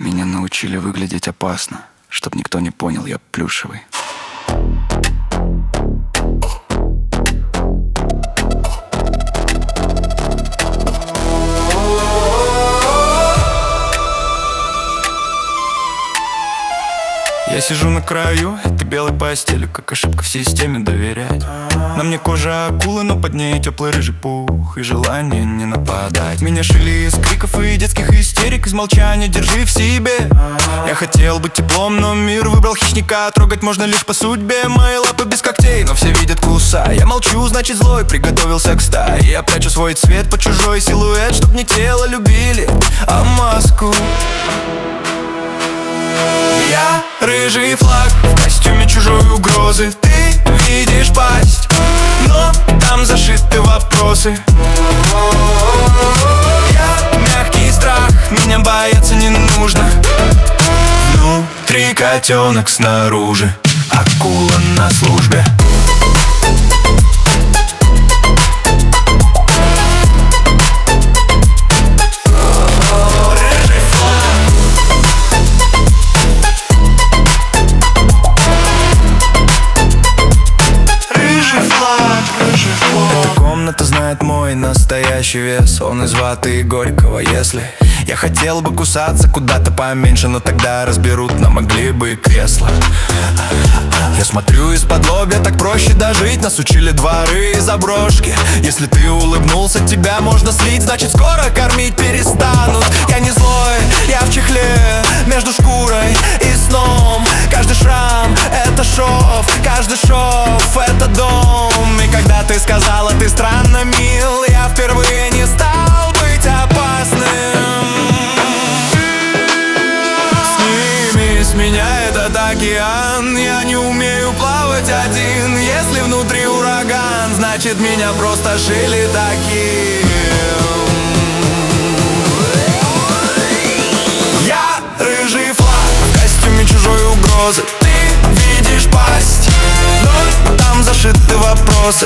Меня научили выглядеть опасно, чтоб никто не понял, я плюшевый. Я сижу на краю этой белой постели, как ошибка в системе доверять. На мне кожа акулы, но под ней теплый рыжий пух и желание не нападать. Меня шили из криков и детских истерик, из молчания держи в себе. Я хотел быть теплом, но мир выбрал хищника. Трогать можно лишь по судьбе. Мои лапы без когтей, но все видят куса. Я молчу, значит злой, приготовился к стае. Я прячу свой цвет под чужой силуэт, чтоб не тело любили, а маску. Я рыжий флаг в костюме чужой угрозы. Ты видишь пасть, но там зашиты вопросы. Я мягкий страх, меня бояться не нужно. Внутри котенок, снаружи акула на службе. Эта комната знает мой настоящий вес. Он из ваты и горького. Если я хотел бы кусаться куда-то поменьше, но тогда разберут, нам могли бы и кресло. Я смотрю из-под лобья, так проще дожить. Нас учили дворы и заброшки. Если ты улыбнулся, тебя можно слить, значит скоро кормить перестанут. Я не злой, я в чехле между шкурой и сном. Каждый шрам — это шов, каждый шов — это дом. И когда ты сказала, ты странно мил, я впервые не стал быть опасным. Сними с меня этот океан, я не умею плавать один. Если внутри ураган, значит меня просто шили таким. Я рыжий флаг в костюме чужой угрозы. Ты видишь пасть, но там зашиты вопросы.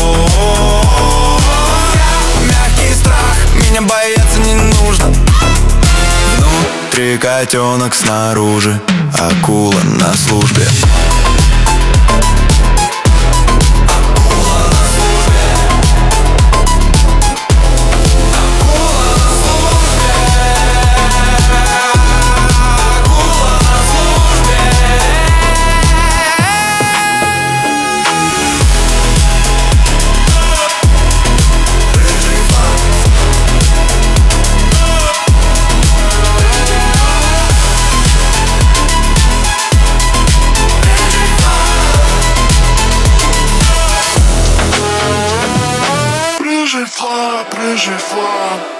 Я мягкий страх, меня бояться не нужно. Внутри котенок, снаружи акула на службе. Рыжий флаг, рыжий флаг.